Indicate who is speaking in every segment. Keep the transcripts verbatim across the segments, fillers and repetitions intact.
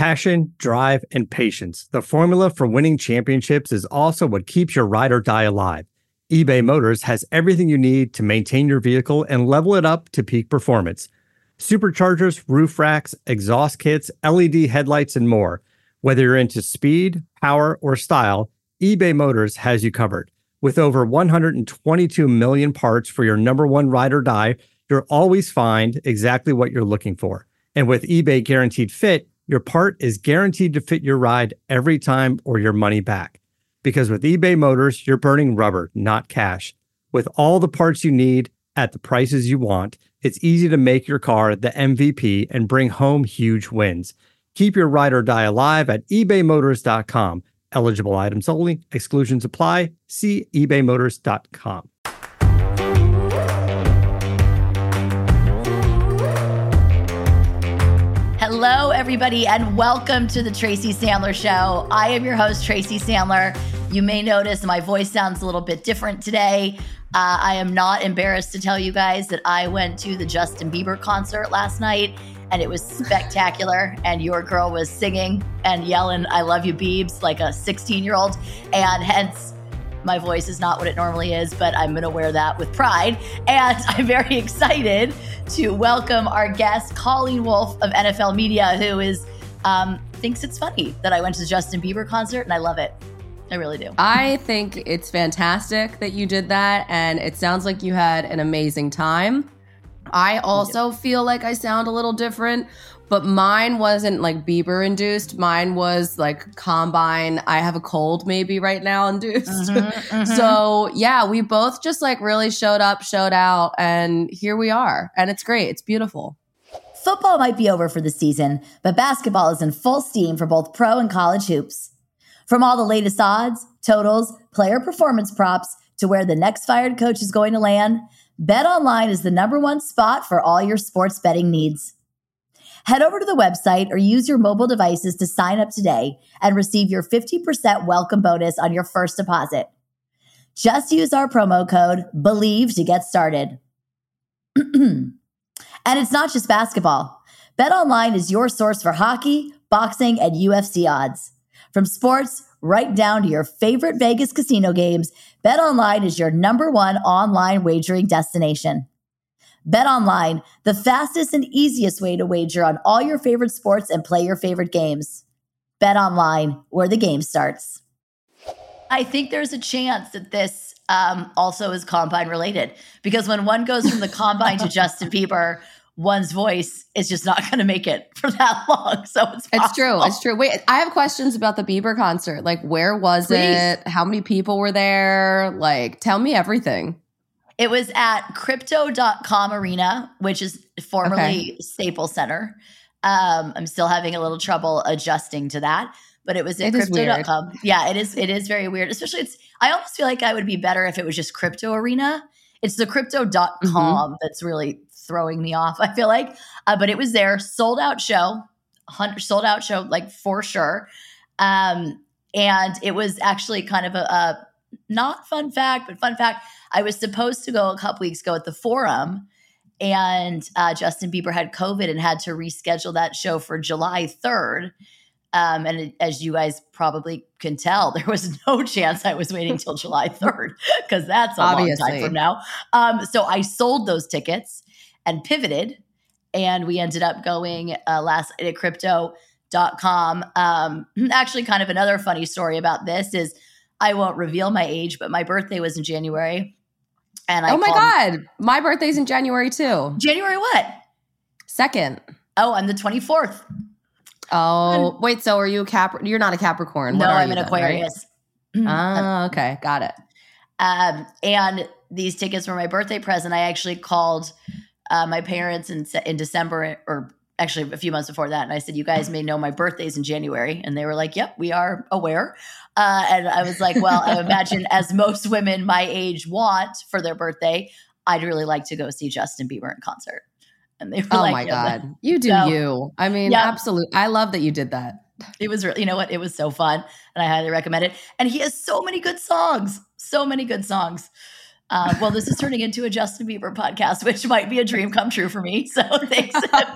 Speaker 1: Passion, drive, and patience. The formula for winning championships is also what keeps your ride or die alive. eBay Motors has everything you need to maintain your vehicle and level it up to peak performance. Superchargers, roof racks, exhaust kits, L E D headlights, and more. Whether you're into speed, power, or style, eBay Motors has you covered. With over one hundred twenty-two million parts for your number one ride or die, you'll always find exactly what you're looking for. And with eBay Guaranteed Fit, your part is guaranteed to fit your ride every time or your money back. Because with eBay Motors, you're burning rubber, not cash. With all the parts you need at the prices you want, it's easy to make your car the M V P and bring home huge wins. Keep your ride or die alive at ebay motors dot com. Eligible items only. Exclusions apply. See ebay motors dot com.
Speaker 2: Hello, everybody, and welcome to the Tracy Sandler Show. I am your host, Tracy Sandler. You may notice my voice sounds a little bit different today. Uh, I am not embarrassed to tell you guys that I went to the Justin Bieber concert last night, and it was spectacular. And your girl was singing and yelling, "I love you, Biebs," like a sixteen-year-old. And hence, my voice is not what it normally is, but I'm going to wear that with pride. And I'm very excited to welcome our guest, Colleen Wolfe of N F L Media, who is um, thinks it's funny that I went to the Justin Bieber concert, and I love it. I really do.
Speaker 3: I think it's fantastic that you did that, and it sounds like you had an amazing time. I also feel like I sound a little different, but mine wasn't like Bieber induced. Mine was like combine, I have a cold maybe right now induced. Mm-hmm, mm-hmm. So yeah, we both just like really showed up, showed out, and here we are. And it's great. It's beautiful.
Speaker 2: Football might be over for the season, but basketball is in full steam for both pro and college hoops. From all the latest odds, totals, player performance props, to where the next fired coach is going to land, BetOnline is the number one spot for all your sports betting needs. Head over to the website or use your mobile devices to sign up today and receive your fifty percent welcome bonus on your first deposit. Just use our promo code BELIEVE to get started. And it's not just basketball. BetOnline is your source for hockey, boxing, and U F C odds. From sports right down to your favorite Vegas casino games, BetOnline is your number one online wagering destination. BetOnline, the fastest and easiest way to wager on all your favorite sports and play your favorite games. BetOnline, where the game starts. I think there's a chance that this um, also is Combine related, because when one goes from the Combine to Justin Bieber, one's voice is just not going to make it for that long. So it's possible.
Speaker 3: It's true. It's true. Wait, I have questions about the Bieber concert. Like, where was Please. it? How many people were there? Like, tell me everything.
Speaker 2: It was at crypto dot com Arena, which is formerly okay. Staples Center. Um, I'm still having a little trouble adjusting to that, but it was at crypto dot com. Yeah, it is. It is very weird. Especially, it's. I almost feel like I would be better if it was just Crypto Arena. It's the crypto dot com mm-hmm. that's really throwing me off, I feel like. Uh, but it was there, sold out show, sold out show, like for sure. Um, and it was actually kind of a, a not fun fact, but fun fact. I was supposed to go a couple weeks ago at the Forum, and uh, Justin Bieber had COVID and had to reschedule that show for July third. Um, and it, as you guys probably can tell, there was no chance I was waiting till July third, because that's a Obviously. long time from now. Um, so I sold those tickets and pivoted, and we ended up going uh, last night at crypto dot com. Um, actually, kind of another funny story about this is, I won't reveal my age, but my birthday was in January. And I
Speaker 3: oh my God, my birthday's in January too.
Speaker 2: January what?
Speaker 3: Second.
Speaker 2: Oh, I'm the twenty-fourth.
Speaker 3: Oh, wait, so are you a Cap? You're not a Capricorn.
Speaker 2: No,
Speaker 3: what are
Speaker 2: I'm
Speaker 3: you
Speaker 2: an
Speaker 3: then,
Speaker 2: Aquarius.
Speaker 3: Right? Oh, okay. Got it.
Speaker 2: Um, and these tickets were my birthday present. I actually called uh, my parents in, in December, or actually a few months before that. And I said, you guys may know my birthday's in January. And they were like, yep, we are aware. Uh, and I was like, well, I imagine as most women my age want for their birthday, I'd really like to go see Justin Bieber in concert. And they were
Speaker 3: oh
Speaker 2: like,
Speaker 3: my
Speaker 2: yeah,
Speaker 3: God, you do
Speaker 2: so,
Speaker 3: you. I mean, yeah. absolutely. I love that you did that.
Speaker 2: It was really, you know what? It was so fun. And I highly recommend it. And he has so many good songs, so many good songs. Uh, well, this is turning into a Justin Bieber podcast, which might be a dream come true for me. So things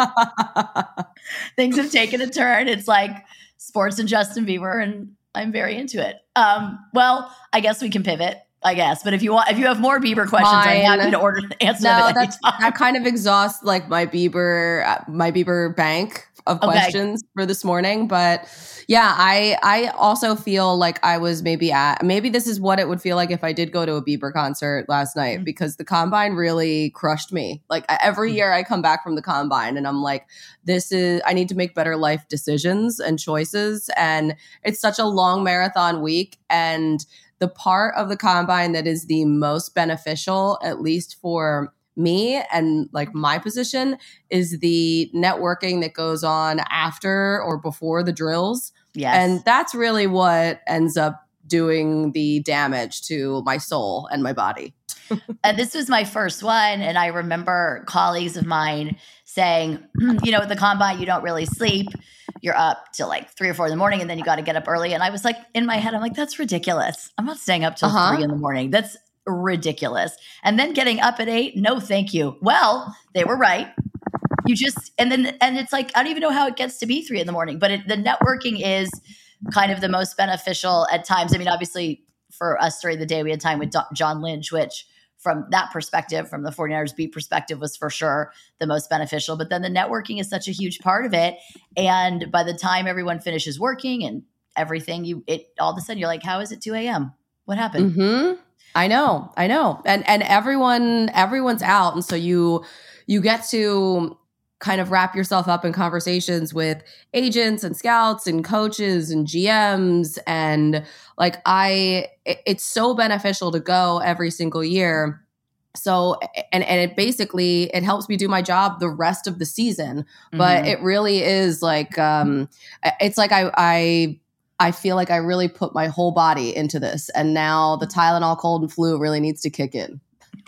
Speaker 2: have, things have taken a turn. It's like sports and Justin Bieber, and I'm very into it. Um, well, I guess we can pivot. I guess, but if you want, if you have more Bieber questions, Fine. I'm happy to order answer
Speaker 3: no,
Speaker 2: them. No,
Speaker 3: that's that kind of exhausts like my Bieber, my Bieber bank of okay. questions for this morning. But yeah, I I also feel like I was maybe at maybe this is what it would feel like if I did go to a Bieber concert last night, mm-hmm. because the Combine really crushed me. Like every mm-hmm. year I come back from the Combine and I'm like, this is I need to make better life decisions and choices, and it's such a long marathon week. And the part of the Combine that is the most beneficial, at least for me and like my position, is the networking that goes on after or before the drills.
Speaker 2: Yes.
Speaker 3: And that's really what ends up doing the damage to my soul and my body.
Speaker 2: And this was my first one. And I remember colleagues of mine saying, you know, at the Combine, you don't really sleep. You're up till like three or four in the morning, and then you got to get up early. And I was like, in my head, I'm like, that's ridiculous. I'm not staying up till uh-huh. three in the morning. That's ridiculous. And then getting up at eight, no, thank you. Well, they were right. You just, and then, and it's like, I don't even know how it gets to be three in the morning, but it, the networking is kind of the most beneficial at times. I mean, obviously for us during the day, we had time with John Lynch, which from that perspective, from the 49ers beat perspective, was for sure the most beneficial. But then the networking is such a huge part of it. And by the time everyone finishes working and everything, you, it all of a sudden you're like, how is it two a.m.? What happened?
Speaker 3: Mm-hmm. I know, I know. And, and everyone, everyone's out. And so you, you get to kind of wrap yourself up in conversations with agents and scouts and coaches and G Ms. And like, I, it, it's so beneficial to go every single year. So, and, and it basically, it helps me do my job the rest of the season, mm-hmm. but it really is like, um, it's like I, I, I feel like I really put my whole body into this. And now the Tylenol cold and flu really needs to kick in.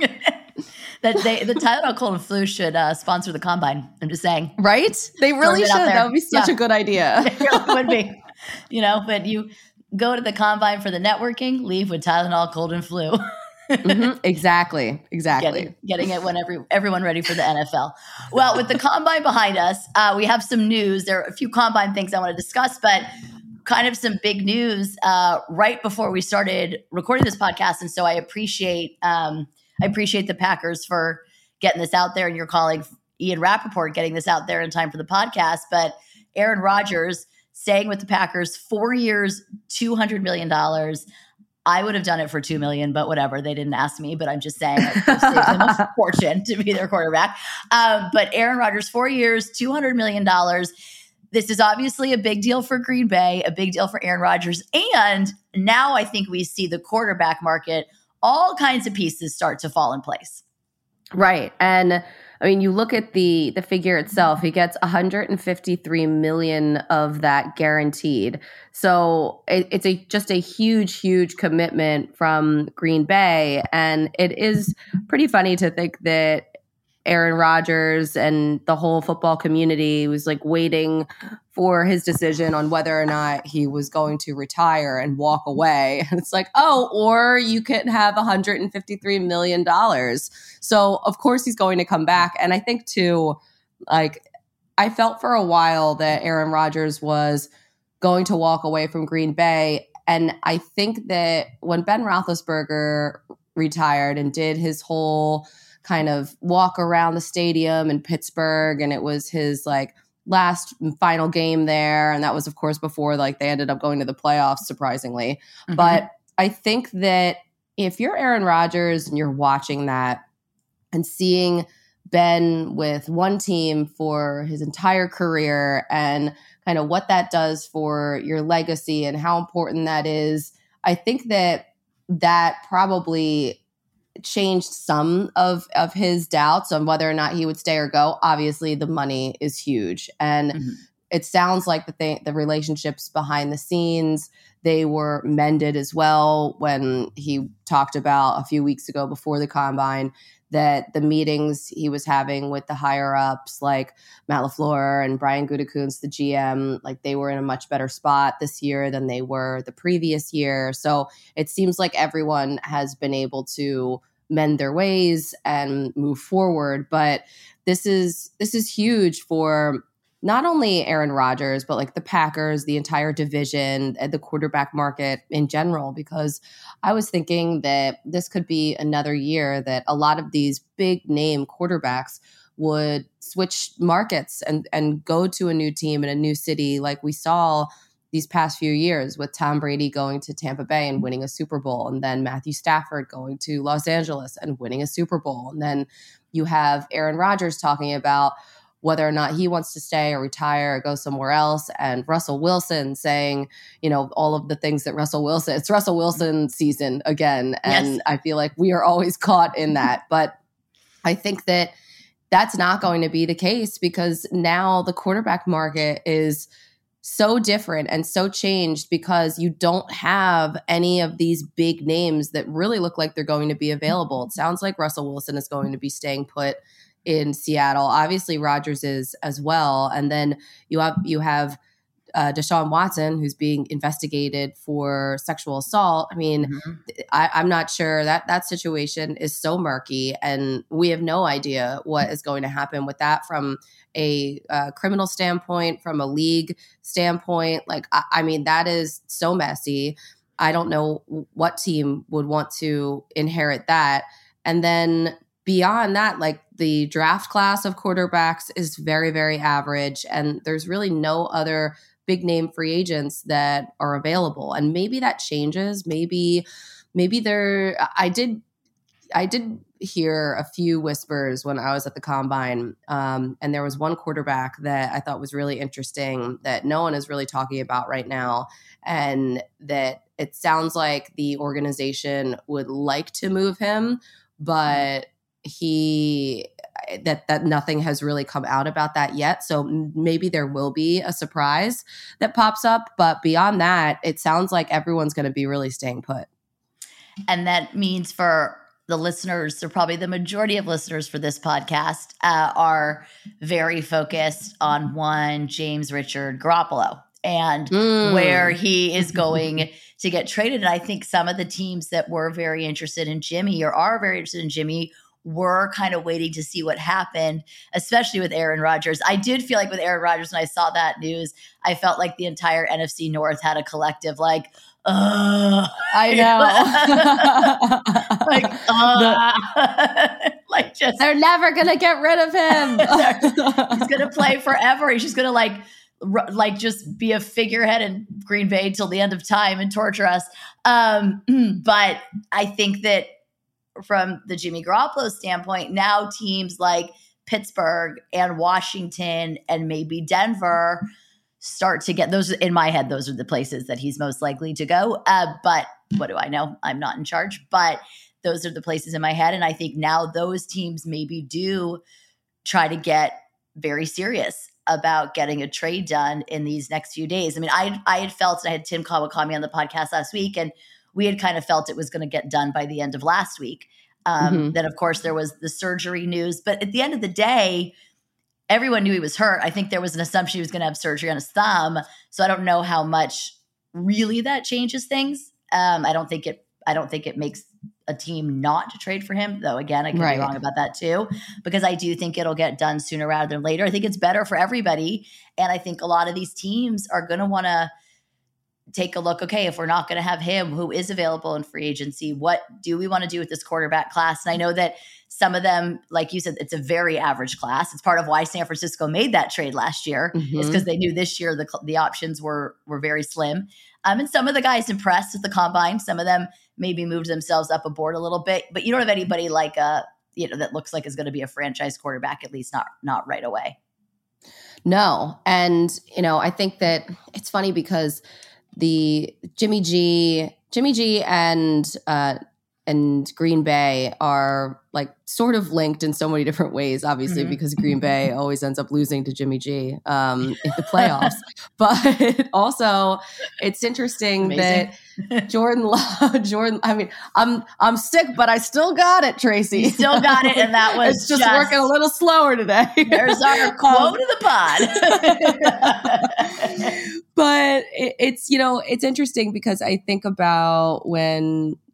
Speaker 2: That they, the Tylenol cold and flu should uh, sponsor the Combine. I'm just saying.
Speaker 3: Right? They really should. That would be such yeah. a good idea.
Speaker 2: It really would be. You know, but you go to the Combine for the networking, leave with Tylenol cold and flu.
Speaker 3: mm-hmm. Exactly. Exactly.
Speaker 2: Getting, getting it when every, everyone ready for the N F L. Well, with the Combine behind us, uh, we have some news. There are a few Combine things I want to discuss, but kind of some big news uh, right before we started recording this podcast. And so I appreciate um, I appreciate the Packers for getting this out there, and your colleague Ian Rappaport getting this out there in time for the podcast. But Aaron Rodgers staying with the Packers, four years, two hundred million dollars. I would have done it for two million dollars, but whatever. They didn't ask me, but I'm just saying it saved them a fortune to be their quarterback. Um, but Aaron Rodgers, four years, two hundred million dollars. This is obviously a big deal for Green Bay, a big deal for Aaron Rodgers. And now I think we see the quarterback market, all kinds of pieces start to fall in place.
Speaker 3: Right. And I mean, you look at the the figure itself, he gets one hundred fifty-three million of that guaranteed. So it, it's a just a huge, huge commitment from Green Bay. And it is pretty funny to think that Aaron Rodgers and the whole football community was like waiting for his decision on whether or not he was going to retire and walk away. And it's like, oh, or you can have one hundred fifty-three million dollars. So of course he's going to come back. And I think too, like I felt for a while that Aaron Rodgers was going to walk away from Green Bay. And I think that when Ben Roethlisberger retired and did his whole kind of walk around the stadium in Pittsburgh, and it was his like last final game there, and that was of course before like they ended up going to the playoffs, surprisingly. Mm-hmm. But I think that if you're Aaron Rodgers and you're watching that and seeing Ben with one team for his entire career and kind of what that does for your legacy and how important that is, I think that that probably changed some of, of his doubts on whether or not he would stay or go. Obviously, the money is huge. And mm-hmm. it sounds like the, th- the relationships behind the scenes, they were mended as well when he talked about a few weeks ago before the Combine that the meetings he was having with the higher ups like Matt LaFleur and Brian Gutekunst, the G M, like they were in a much better spot this year than they were the previous year. So it seems like everyone has been able to mend their ways and move forward. But this is this is huge for not only Aaron Rodgers, but like the Packers, the entire division, the quarterback market in general, because I was thinking that this could be another year that a lot of these big name quarterbacks would switch markets and, and go to a new team in a new city, like we saw these past few years with Tom Brady going to Tampa Bay and winning a Super Bowl, and then Matthew Stafford going to Los Angeles and winning a Super Bowl. And then you have Aaron Rodgers talking about whether or not he wants to stay or retire or go somewhere else. And Russell Wilson saying, you know, all of the things that Russell Wilson, it's Russell Wilson season again. And yes. I feel like we are always caught in that. But I think that that's not going to be the case, because now the quarterback market is so different and so changed, because you don't have any of these big names that really look like they're going to be available. It sounds like Russell Wilson is going to be staying put in Seattle. Obviously, Rodgers is as well. And then you have you have uh, Deshaun Watson, who's being investigated for sexual assault. I mean, mm-hmm. I, I'm not sure that that situation is so murky, and we have no idea what is going to happen with that from a uh, criminal standpoint, from a league standpoint. Like, I, I mean, that is so messy. I don't know what team would want to inherit that. And then beyond that, like, the draft class of quarterbacks is very, very average, and there's really no other big name free agents that are available. And maybe that changes. Maybe, maybe there, I did, I did hear a few whispers when I was at the combine. Um, and there was one quarterback that I thought was really interesting that no one is really talking about right now. And that it sounds like the organization would like to move him, but he that that nothing has really come out about that yet. So maybe there will be a surprise that pops up, but beyond that, it sounds like everyone's going to be really staying put.
Speaker 2: And that means for the listeners, or probably the majority of listeners for this podcast, uh, are very focused on one James Richard Garoppolo and mm. where he is going to get traded. And I think some of the teams that were very interested in Jimmy, or are very interested in Jimmy, were kind of waiting to see what happened, especially with Aaron Rodgers. I did feel like with Aaron Rodgers, when I saw that news, I felt like the entire N F C North had a collective like, ugh.
Speaker 3: I
Speaker 2: know. like, uh, like just.
Speaker 3: They're never going to get rid of him.
Speaker 2: He's going to play forever. He's just going to like, r- like just be a figurehead in Green Bay till the end of time and torture us. Um, but I think that from the Jimmy Garoppolo standpoint, now teams like Pittsburgh and Washington and maybe Denver start to get those. In my head, those are the places that he's most likely to go. Uh, but what do I know? I'm not in charge. But those are the places in my head. And I think now those teams maybe do try to get very serious about getting a trade done in these next few days. I mean, I I had felt, I had Tim Kawakami on the podcast last week, and we had kind of felt it was going to get done by the end of last week. Um, mm-hmm. Then, of course, there was the surgery news. But at the end of the day, everyone knew he was hurt. I think there was an assumption he was going to have surgery on his thumb. So I don't know how much really that changes things. Um, I don't think it. I don't think it makes a team not to trade for him, though. Again, I could right. be wrong about that too, because I do think it'll get done sooner rather than later. I think it's better for everybody, and I think a lot of these teams are going to want to take a look, okay, if we're not going to have him, who is available in free agency, what do we want to do with this quarterback class? And I know that some of them, like you said, it's a very average class. It's part of why San Francisco made that trade last year, mm-hmm. is because they knew this year the the options were were very slim. Um, and some of the guys impressed with the combine. Some of them maybe moved themselves up a board a little bit, but you don't have anybody like a, you know, that looks like is going to be a franchise quarterback, at least not not right away.
Speaker 3: No. And, you know, I think that it's funny because the Jimmy G, Jimmy G and uh, and Green Bay are like sort of linked in so many different ways, obviously, mm-hmm. because Green Bay always ends up losing to Jimmy G um, in the playoffs. But also, it's interesting Amazing. that Jordan Love, Jordan, I mean, I'm I'm sick, but I still got it, Tracy.
Speaker 2: You still got it, and that was
Speaker 3: it's just,
Speaker 2: just
Speaker 3: working a little slower today.
Speaker 2: There's our quote um, of the pod.
Speaker 3: But it, it's, you know, it's interesting because I think about when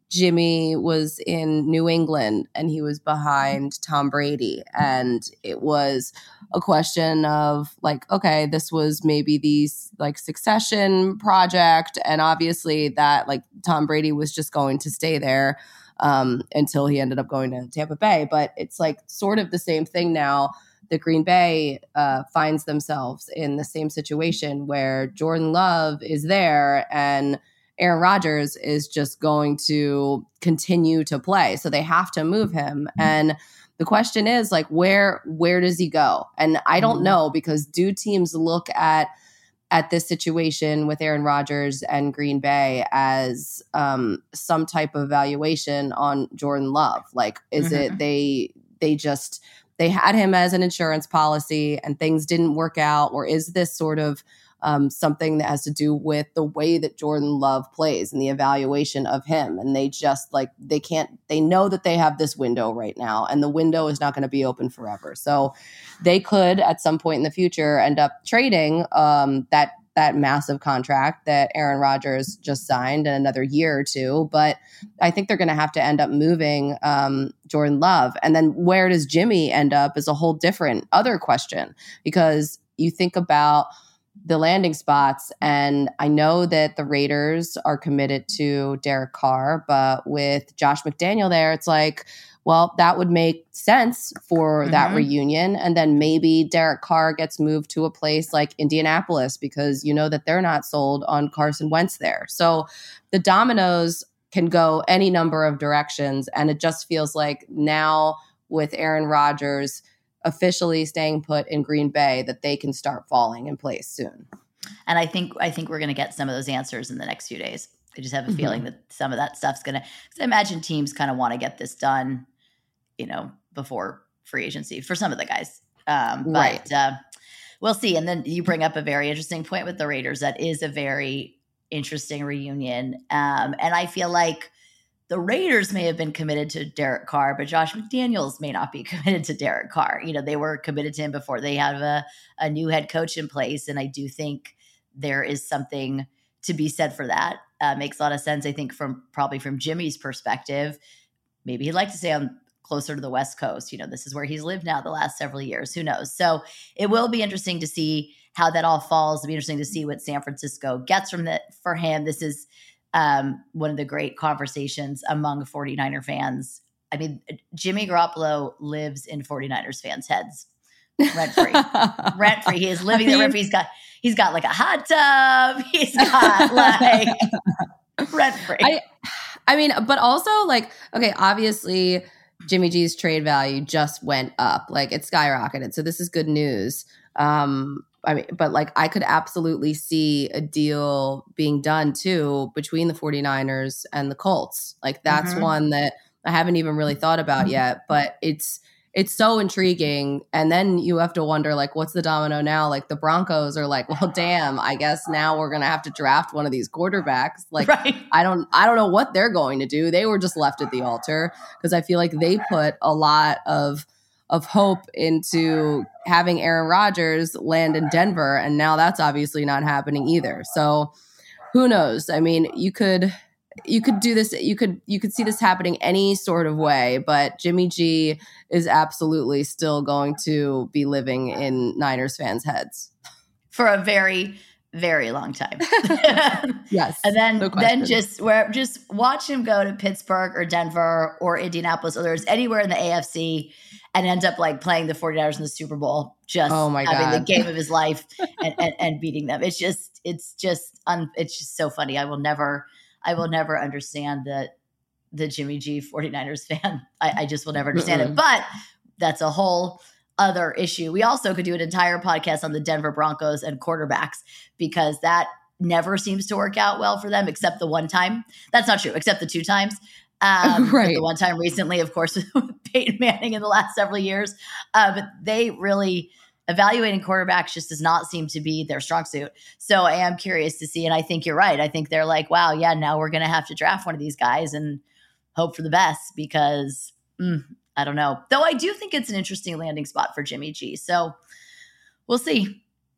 Speaker 3: Jimmy was in New England and he was behind Tom Brady. And it was a question of like, okay, this was maybe the like succession project. And obviously that like Tom Brady was just going to stay there um, until he ended up going to Tampa Bay. But it's like sort of the same thing now that Green Bay uh, finds themselves in the same situation where Jordan Love is there and Aaron Rodgers is just going to continue to play. So they have to move him. And the question is like, where, where does he go? And I don't know, because do teams look at, at this situation with Aaron Rodgers and Green Bay as um, some type of valuation on Jordan Love? Like, is mm-hmm. it, they, they just, they had him as an insurance policy and things didn't work out? Or is this sort of Um, something that has to do with the way that Jordan Love plays and the evaluation of him? And they just like, they can't, they know that they have this window right now and the window is not going to be open forever. So they could at some point in the future end up trading um, that, that massive contract that Aaron Rodgers just signed in another year or two. But I think they're going to have to end up moving um, Jordan Love. And then where does Jimmy end up is a whole different other question, because you think about the landing spots. And I know that the Raiders are committed to Derek Carr, but with Josh McDaniel there, it's like, well, that would make sense for mm-hmm. that reunion. And then maybe Derek Carr gets moved to a place like Indianapolis because you know that they're not sold on Carson Wentz there. So the dominoes can go any number of directions. And it just feels like now with Aaron Rodgers officially staying put in Green Bay, that they can start falling in place soon.
Speaker 2: And I think I think we're going to get some of those answers in the next few days. I just have a mm-hmm. feeling that some of that stuff's going to, because I imagine teams kind of want to get this done, you know, before free agency for some of the guys. Um, but right. uh, we'll see. And then you bring up a very interesting point with the Raiders. That is a very interesting reunion. Um, and I feel like the Raiders may have been committed to Derek Carr, but Josh McDaniels may not be committed to Derek Carr. You know, they were committed to him before they have a, a new head coach in place. And I do think there is something to be said for that. Uh, makes a lot of sense. I think from probably from Jimmy's perspective, maybe he'd like to stay on closer to the West Coast. You know, this is where he's lived now the last several years. Who knows? So it will be interesting to see how that all falls. It'll be interesting to see what San Francisco gets from that for him. This is Um, one of the great conversations among 49er fans. I mean, Jimmy Garoppolo lives in 49ers fans' heads rent free. rent free. He is living there. He's got he's got like a hot tub. He's got like rent free.
Speaker 3: I, I mean, but also like, okay, obviously Jimmy G's trade value just went up. Like it skyrocketed. So this is good news. Um, I mean, but like I could absolutely see a deal being done too between the 49ers and the Colts. Like that's mm-hmm. one that I haven't even really thought about yet, but it's it's so intriguing. And then you have to wonder like, what's the domino now? Like the Broncos are like, well, damn, I guess now we're gonna have to draft one of these quarterbacks. Like right. I don't I don't know what they're going to do. They were just left at the altar because I feel like they put a lot of of hope into having Aaron Rodgers land in Denver. And now that's obviously not happening either. So who knows? I mean, you could, you could do this. You could, you could see this happening any sort of way, but Jimmy G is absolutely still going to be living in Niners fans' heads
Speaker 2: for a very, very long time.
Speaker 3: Yes.
Speaker 2: And then, no then just where, just watch him go to Pittsburgh or Denver or Indianapolis or there's anywhere in the A F C and end up like playing the 49ers in the Super Bowl, just
Speaker 3: oh my
Speaker 2: having
Speaker 3: God.
Speaker 2: the game of his life and, and, and beating them. It's just, it's just, un, it's just so funny. I will never, I will never understand the, the Jimmy G 49ers fan. I, I just will never understand mm-mm. it, but that's a whole other issue. We also could do an entire podcast on the Denver Broncos and quarterbacks because that never seems to work out well for them, except the one time. That's not true, except the two times. Um, right. The one time recently, of course, with Peyton Manning in the last several years. Uh, but they really, evaluating quarterbacks just does not seem to be their strong suit. So I am curious to see, and I think you're right. I think they're like, wow, yeah, now we're going to have to draft one of these guys and hope for the best because mm, I don't know. Though I do think it's an interesting landing spot for Jimmy G. So we'll see.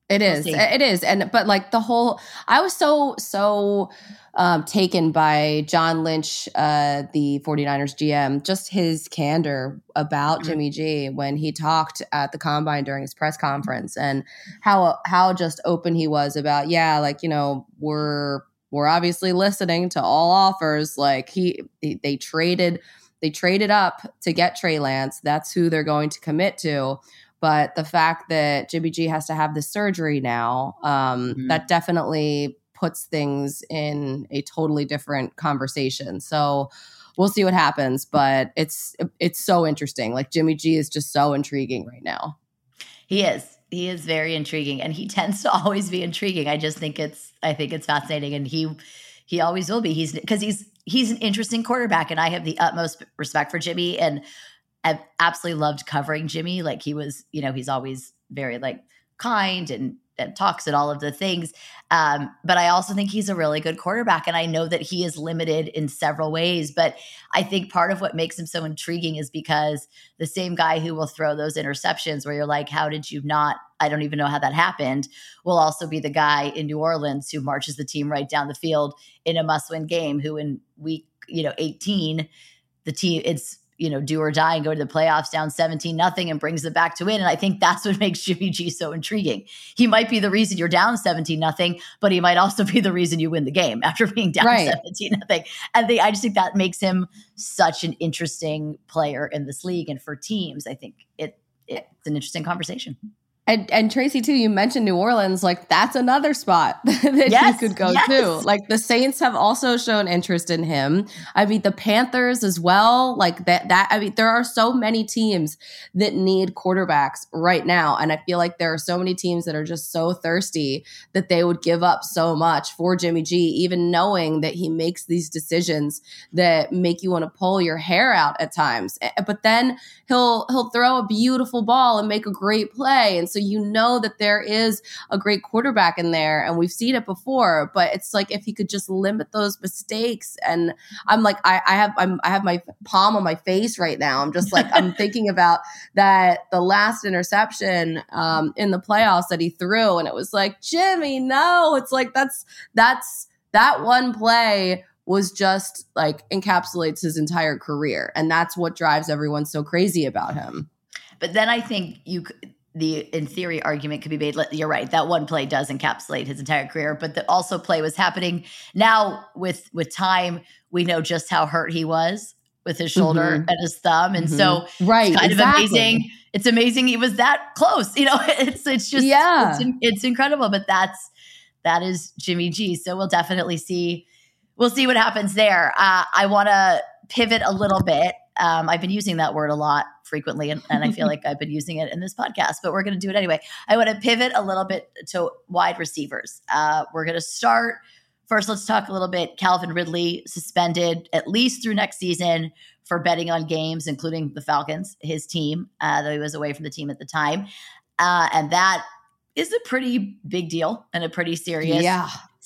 Speaker 3: It is. We'll it is. And but like the whole I was so so um taken by John Lynch, uh the 49ers G M, just his candor about mm-hmm. Jimmy G when he talked at the combine during his press conference, and how how just open he was about, yeah, like, you know, we're we're obviously listening to all offers. Like he, he they traded they traded up to get Trey Lance. That's who they're going to commit to. But the fact that Jimmy G has to have the surgery now, um, mm-hmm. that definitely puts things in a totally different conversation. So we'll see what happens. But it's it's so interesting. Like Jimmy G is just so intriguing right now.
Speaker 2: He is. He is very intriguing, and he tends to always be intriguing. I just think it's I think it's fascinating, and he he always will be. He's because he's he's an interesting quarterback, and I have the utmost respect for Jimmy, and I've absolutely loved covering Jimmy. Like he was, you know, he's always very like kind and, and talks and all of the things. Um, but I also think he's a really good quarterback. And I know that he is limited in several ways. But I think part of what makes him so intriguing is because the same guy who will throw those interceptions where you're like, how did you not, I don't even know how that happened, will also be the guy in New Orleans who marches the team right down the field in a must-win game, who in week, you know, eighteen, the team, it's, you know, do or die and go to the playoffs down seventeen nothing and brings it back to win. And I think that's what makes Jimmy G so intriguing. He might be the reason you're down seventeen nothing, but he might also be the reason you win the game after being down right. seventeen nothing. And they, I just think that makes him such an interesting player in this league. And for teams, I think it, it it's an interesting conversation.
Speaker 3: And, and Tracy, too, you mentioned New Orleans. Like, that's another spot that
Speaker 2: yes,
Speaker 3: you could go
Speaker 2: yes.
Speaker 3: to. Like, the Saints have also shown interest in him. I mean, the Panthers as well. Like, that, that I mean, there are so many teams that need quarterbacks right now. And I feel like there are so many teams that are just so thirsty that they would give up so much for Jimmy G, even knowing that he makes these decisions that make you want to pull your hair out at times. But then he'll he'll throw a beautiful ball and make a great play. And so you know that there is a great quarterback in there, and we've seen it before, but it's like if he could just limit those mistakes. And I'm like, I, I have I'm, I have my palm on my face right now. I'm just like, I'm thinking about that, the last interception um, in the playoffs that he threw, and it was like, Jimmy, no. It's like, that's, that's, that one play was just like encapsulates his entire career. And that's what drives everyone so crazy about him.
Speaker 2: But then I think you could, the in theory argument could be made. You're right. That one play does encapsulate his entire career, but the also play was happening now with, with time. We know just how hurt he was with his shoulder mm-hmm. and his thumb. And mm-hmm. so
Speaker 3: right,
Speaker 2: it's kind
Speaker 3: exactly.
Speaker 2: of amazing. It's amazing he was that close. You know, it's, it's just,
Speaker 3: yeah.
Speaker 2: it's, it's incredible, but that's, that is Jimmy G. So we'll definitely see, we'll see what happens there. Uh, I want to pivot a little bit. Um, I've been using that word a lot frequently, and, and I feel like I've been using it in this podcast, but we're going to do it anyway. I want to pivot a little bit to wide receivers. Uh, we're going to start first. Let's talk a little bit. Calvin Ridley suspended at least through next season for betting on games, including the Falcons, his team, uh, though he was away from the team at the time. Uh, and that is a pretty big deal and a pretty serious
Speaker 3: yeah.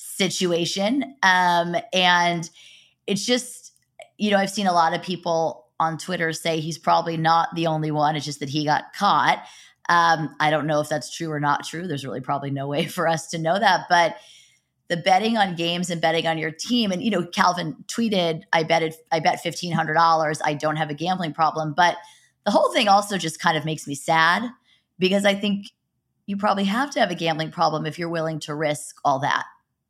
Speaker 2: situation. Um, and it's just, you know, I've seen a lot of people on Twitter say he's probably not the only one. It's just that he got caught. Um, I don't know if that's true or not true. There's really probably no way for us to know that. But the betting on games and betting on your team, and, you know, Calvin tweeted, I betted, I bet fifteen hundred dollars. I don't have a gambling problem. But the whole thing also just kind of makes me sad, because I think you probably have to have a gambling problem if you're willing to risk all that.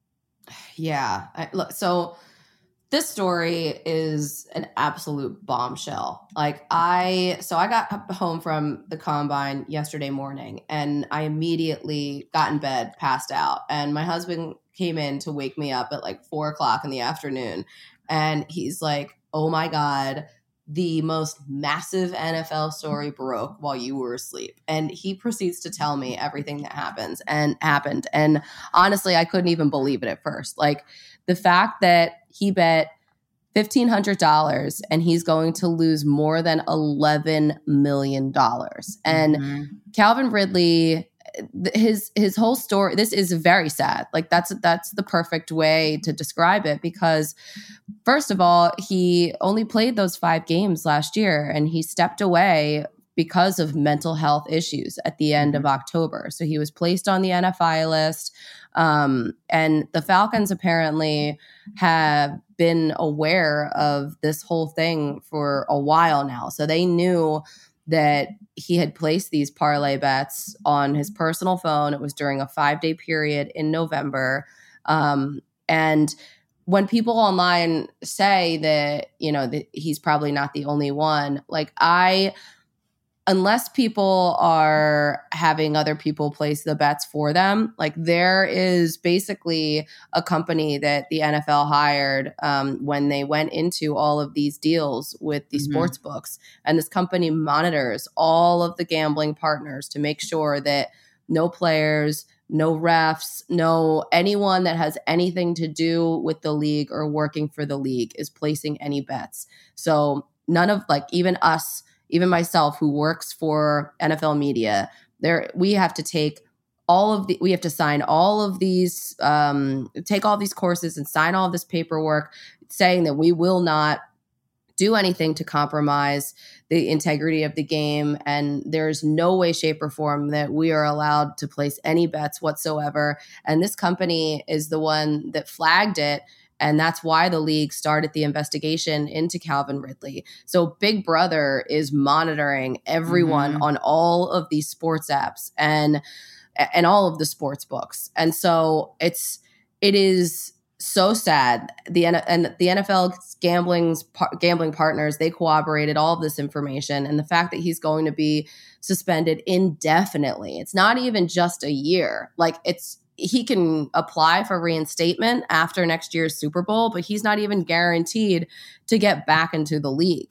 Speaker 3: Yeah. I, look, so this story is an absolute bombshell. Like I, so I got home from the combine yesterday morning, and I immediately got in bed, passed out. And my husband came in to wake me up at like four o'clock in the afternoon. And he's like, oh my God, the most massive N F L story broke while you were asleep. And he proceeds to tell me everything that happens and happened. And honestly, I couldn't even believe it at first. Like the fact that he bet fifteen hundred dollars and he's going to lose more than eleven million dollars. And mm-hmm. Calvin Ridley, his his whole story, this is very sad. Like that's that's the perfect way to describe it, because first of all, he only played those five games last year, and he stepped away because of mental health issues at the end mm-hmm. of October. So he was placed on the N F I list. Um, and the Falcons apparently have been aware of this whole thing for a while now. So they knew that he had placed these parlay bets on his personal phone. It was during a five-day period in November. Um, and when people online say that, you know, that he's probably not the only one, like I... unless people are having other people place the bets for them, like there is basically a company that the N F L hired um, when they went into all of these deals with the mm-hmm. sports books. And this company monitors all of the gambling partners to make sure that no players, no refs, no anyone that has anything to do with the league or working for the league is placing any bets. So none of like even us, even myself who works for N F L media, there we have to take all of the, we have to sign all of these, um, take all these courses and sign all of this paperwork saying that we will not do anything to compromise the integrity of the game. And there's no way, shape, or form that we are allowed to place any bets whatsoever. And this company is the one that flagged it. And that's why the league started the investigation into Calvin Ridley. So Big Brother is monitoring everyone mm-hmm. on all of these sports apps and and all of the sports books. And so it's it is so sad. The and the N F L gambling's gambling partners, they corroborated all of this information, and the fact that he's going to be suspended indefinitely. It's not even just a year. Like it's he can apply for reinstatement after next year's Super Bowl, but he's not even guaranteed to get back into the league.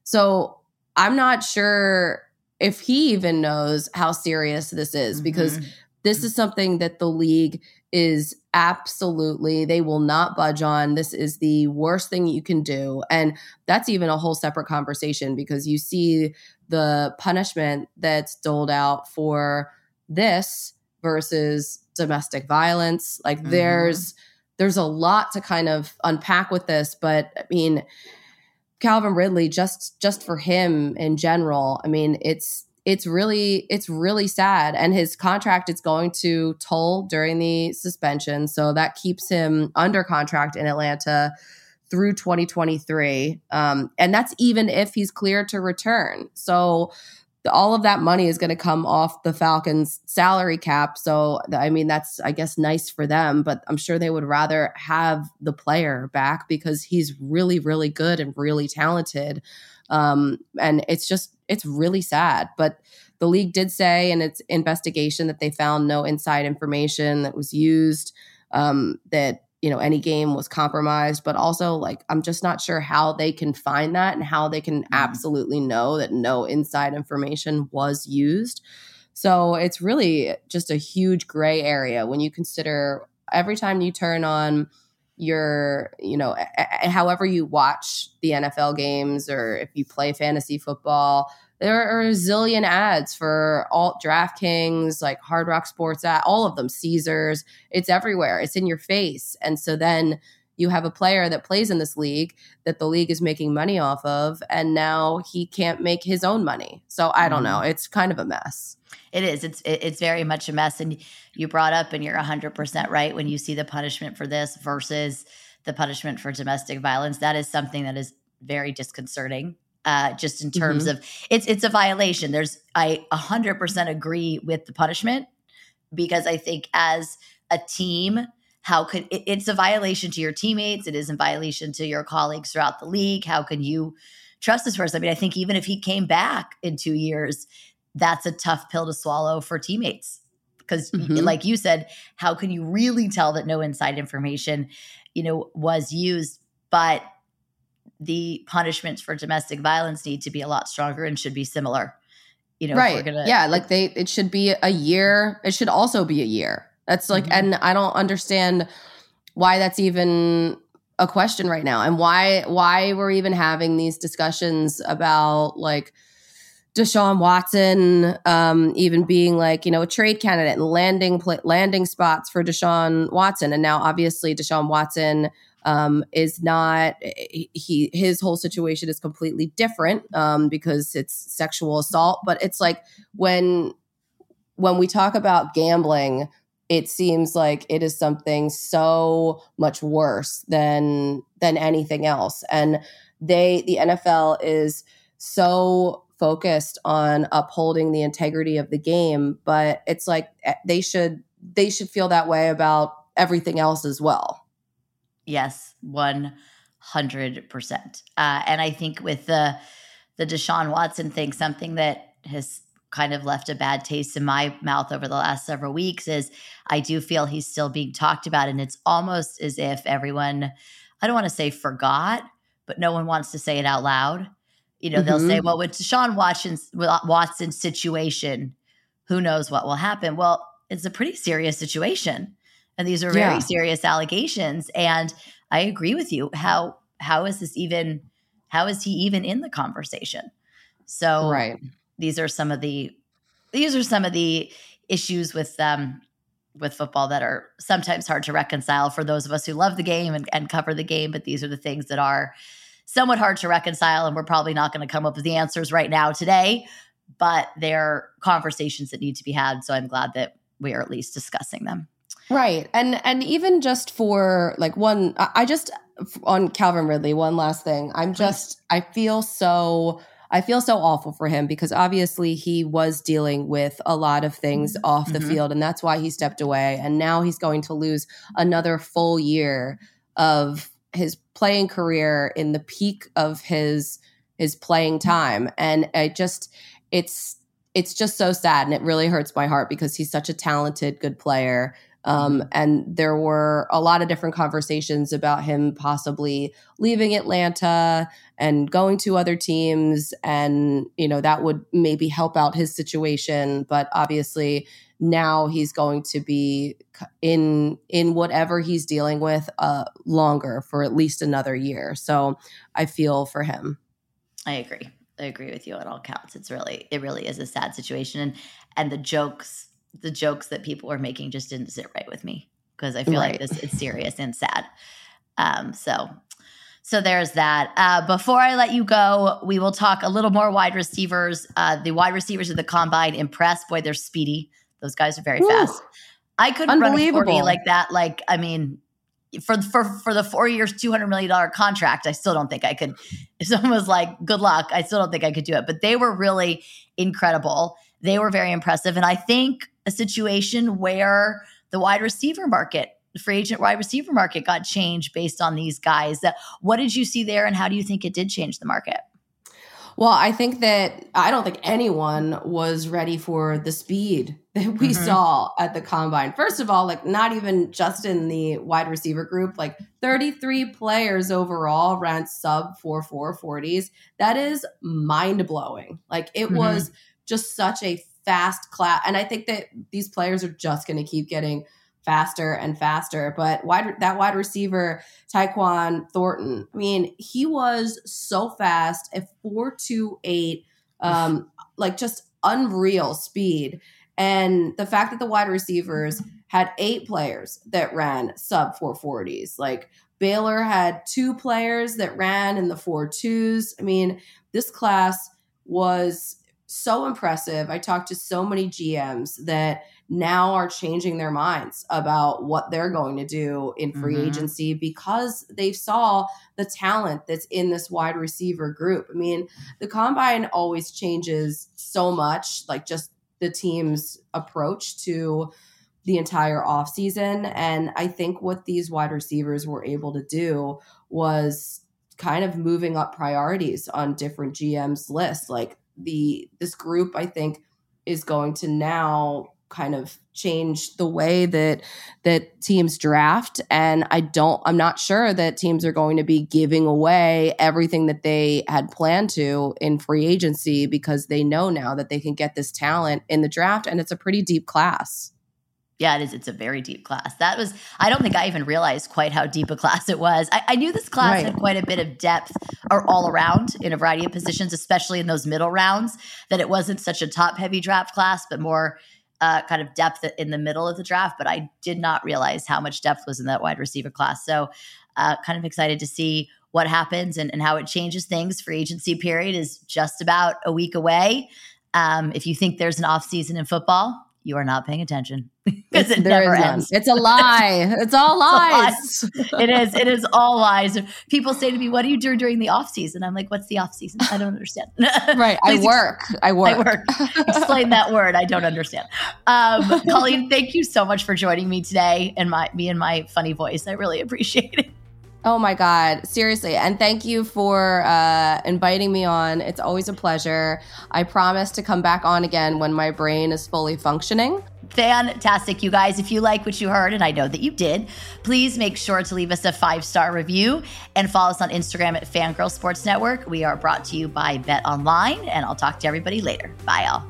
Speaker 3: So I'm not sure if he even knows how serious this is, mm-hmm. because this is something that the league is absolutely, they will not budge on. This is the worst thing you can do. And that's even a whole separate conversation, because you see the punishment that's doled out for this versus domestic violence. Like mm-hmm. there's there's a lot to kind of unpack with this, but I mean, Calvin Ridley, just just for him in general, I mean, it's it's really it's really sad. And his contract is going to toll during the suspension, so that keeps him under contract in Atlanta through twenty twenty-three, um, and that's even if he's cleared to return. So all of that money is going to come off the Falcons' salary cap. So, I mean, that's, I guess, nice for them, but I'm sure they would rather have the player back because he's really, really good and really talented. Um, and it's just, it's really sad. But the league did say in its investigation that they found no inside information that was used, um, that, you know, any game was compromised, but also like, I'm just not sure how they can find that and how they can absolutely know that no inside information was used. So it's really just a huge gray area when you consider every time you turn on your, you know, a- a- however you watch the N F L games, or if you play fantasy football, there are a zillion ads for alt DraftKings, like Hard Rock Sports, ad, all of them, Caesars. It's everywhere. It's in your face. And so then you have a player that plays in this league that the league is making money off of, and now he can't make his own money. So I don't know. It's kind of a mess.
Speaker 2: It is. It's it's very much a mess. And you brought up, and you're one hundred percent right, when you see the punishment for this versus the punishment for domestic violence, that is something that is very disconcerting. Uh, just in terms mm-hmm. of it's it's a violation. There's I one hundred percent agree with the punishment, because I think as a team, how could it, it's a violation to your teammates. It is a violation to your colleagues throughout the league. How can you trust this person? I mean, I think even if he came back in two years, that's a tough pill to swallow for teammates. Because mm-hmm. like you said, how can you really tell that no inside information, you know, was used? But the punishments for domestic violence need to be a lot stronger and should be similar. You know,
Speaker 3: right.
Speaker 2: If we're gonna,
Speaker 3: yeah. Like they, it should be a year. It should also be a year. That's like, mm-hmm. and I don't understand why that's even a question right now, and why, why we're even having these discussions about like Deshaun Watson, um, even being like, you know, a trade candidate and landing, landing spots for Deshaun Watson. And now obviously Deshaun Watson, um, is not, he, his whole situation is completely different um, because it's sexual assault. But it's like when, when we talk about gambling, it seems like it is something so much worse than than anything else. And they, the N F L is so focused on upholding the integrity of the game, but it's like they should they should feel that way about everything else as well.
Speaker 2: Yes, one hundred percent. Uh, and I think with the the Deshaun Watson thing, something that has kind of left a bad taste in my mouth over the last several weeks is I do feel he's still being talked about. And it's almost as if everyone, I don't want to say forgot, but no one wants to say it out loud. You know, mm-hmm. They'll say, well, with Deshaun Watson's, Watson's situation, who knows what will happen? Well, it's a pretty serious situation. And these are very yeah. serious allegations. And I agree with you. How how is this even, how is he even in the conversation? So
Speaker 3: right.
Speaker 2: These are some of the these are some of the issues with um with football that are sometimes hard to reconcile for those of us who love the game and, and cover the game. But these are the things that are somewhat hard to reconcile, and we're probably not going to come up with the answers right now today. But they're conversations that need to be had. So I'm glad that we are at least discussing them.
Speaker 3: Right, and and even just for like one, I just on Calvin Ridley. One last thing, I'm just I feel so. I feel so awful for him because obviously he was dealing with a lot of things off the mm-hmm. field, and that's why he stepped away. And now he's going to lose another full year of his playing career in the peak of his his playing time. And I just it's it's just so sad, and it really hurts my heart because he's such a talented, good player. Um, and there were a lot of different conversations about him possibly leaving Atlanta and going to other teams. And, you know, that would maybe help out his situation. But obviously now he's going to be in in whatever he's dealing with uh, longer for at least another year. So I feel for him.
Speaker 2: I agree. I agree with you on all counts. It's really, it really is a sad situation. And, and the jokes, the jokes that people were making just didn't sit right with me because I feel right. like this it's serious and sad. Um, so, so there's that. Uh, before I let you go, we will talk a little more wide receivers. Uh, the wide receivers of the combine impressed. Boy, they're speedy. Those guys are very Ooh, fast. I couldn't run a forty like that. Like, I mean, for for for the four years, two hundred million dollars contract, I still don't think I could. If someone was like, good luck, I still don't think I could do it. But they were really incredible. They were very impressive. And I think a situation where the wide receiver market, the free agent wide receiver market got changed based on these guys. What did you see there, and how do you think it did change the market?
Speaker 3: Well, I think that I don't think anyone was ready for the speed that we mm-hmm. saw at the combine. First of all, like not even just in the wide receiver group, like thirty-three players overall ran sub four four forties. That is mind blowing. Like it mm-hmm. was just such a fast class. And I think that these players are just going to keep getting faster and faster. But wide, that wide receiver, Tyquan Thornton, I mean, he was so fast at four two eight, um, like just unreal speed. And the fact that the wide receivers had eight players that ran sub four forties, like Baylor had two players that ran in the four twos. I mean, this class was so impressive. I talked to so many G Ms that now are changing their minds about what they're going to do in free mm-hmm. agency because they saw the talent that's in this wide receiver group. I mean, the combine always changes so much, like just the team's approach to the entire offseason. And I think what these wide receivers were able to do was kind of moving up priorities on different G Ms' lists. Like the this group, I think, is going to now kind of change the way that that teams draft. And I don't, I'm not sure that teams are going to be giving away everything that they had planned to in free agency because they know now that they can get this talent in the draft, and it's a pretty deep class.
Speaker 2: Yeah, it is. It's a very deep class. That was, I don't think I even realized quite how deep a class it was. I, I knew this class right. had quite a bit of depth or all around in a variety of positions, especially in those middle rounds, that it wasn't such a top heavy draft class, but more uh, kind of depth in the middle of the draft, but I did not realize how much depth was in that wide receiver class. So uh, kind of excited to see what happens and, and how it changes things. Free agency period is just about a week away. Um, if you think there's an off season in football, you are not paying attention because it never ends.
Speaker 3: It's a lie. It's all lies.
Speaker 2: It's a lie. It is. It is all lies. People say to me, "What do you do during the off season?" I'm like, "What's the off season? I don't understand."
Speaker 3: Right. I work. Ex- I work.
Speaker 2: I work. Explain that word. I don't understand. Um, Colleen, thank you so much for joining me today and my me and my funny voice. I really appreciate it.
Speaker 3: Oh my God, seriously. And thank you for uh, inviting me on. It's always a pleasure. I promise to come back on again when my brain is fully functioning.
Speaker 2: Fantastic, you guys. If you like what you heard, and I know that you did, please make sure to leave us a five-star review and follow us on Instagram at Fangirl Sports Network. We are brought to you by Bet Online, and I'll talk to everybody later. Bye, all.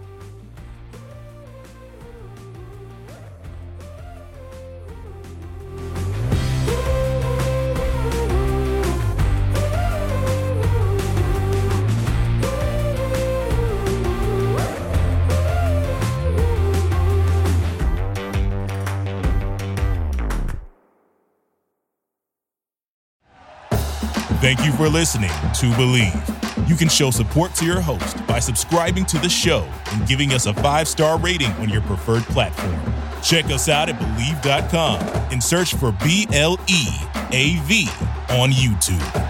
Speaker 4: Thank you for listening to Believe. You can show support to your host by subscribing to the show and giving us a five-star rating on your preferred platform. Check us out at Believe dot com and search for B L E A V on YouTube.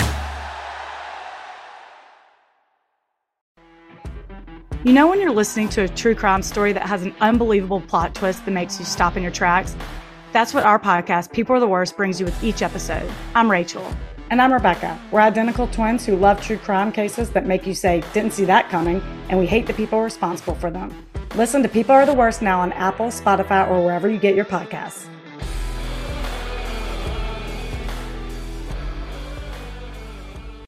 Speaker 5: You know when you're listening to a true crime story that has an unbelievable plot twist that makes you stop in your tracks? That's what our podcast, People Are the Worst, brings you with each episode. I'm Rachel.
Speaker 6: And I'm Rebecca. We're identical twins who love true crime cases that make you say, didn't see that coming, and we hate the people responsible for them. Listen to People Are the Worst now on Apple, Spotify, or wherever you get your podcasts.